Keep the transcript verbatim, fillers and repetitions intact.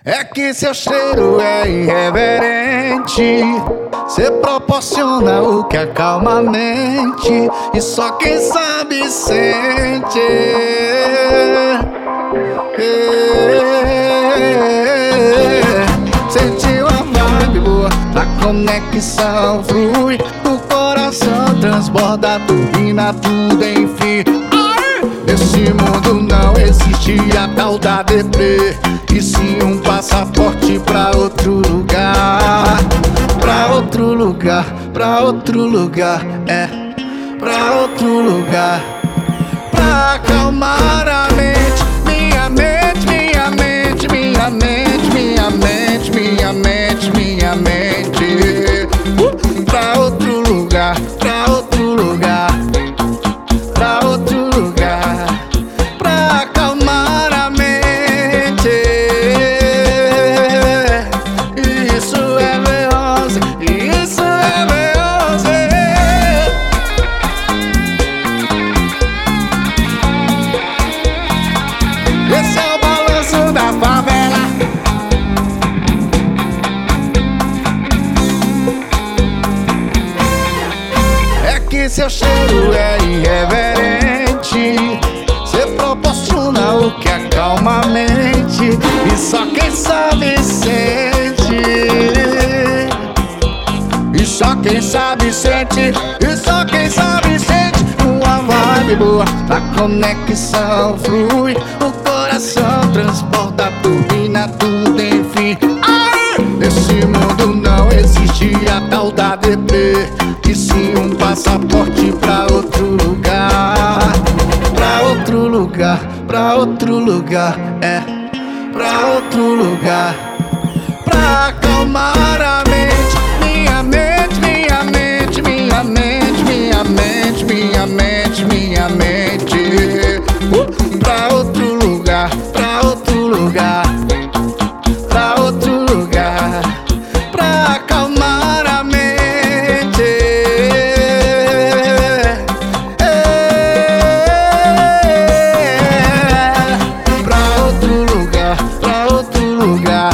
É que seu cheiro é irreverente. Cê proporciona o que acalma a mente, e só quem sabe sente. Sentiu a vibe boa, a conexão flui, o coração transborda, turbina tudo, enfim. Nesse mundo não existe a tal da deprê, e sim um passaporte pra outro lugar. Pra outro lugar, pra outro lugar, é, pra outro lugar. Pra acalmar a mente, minha mente, minha mente, minha mente, minha mente, minha mente, minha mente. uh! Pra outro lugar, pra outro lugar, pra outro lugar. Pra acalmar a mente. Isso é Beyoncé, isso é Beyoncé. Esse é o balanço da favela. É que seu cheiro é irreverente. Cê proporciona o que acalma a mente, e só quem sabe sente. E só quem sabe sente. E só quem sabe sente. Uma vibe boa, a conexão flui, o coração transporta, turbina tudo, enfim. Nesse mundo não existe a tal da deprê, e sim um passaporte pra outro lugar. Pra outro lugar, pra outro lugar, é, pra outro lugar. Pra acalmar a mente, minha mente, minha mente, minha mente, minha mente, minha mente, minha mente. uh! Pra outro lugar, pra outro lugar, pra outro lugar. Pra acalmar a mente. Pra outro lugar, pra outro lugar.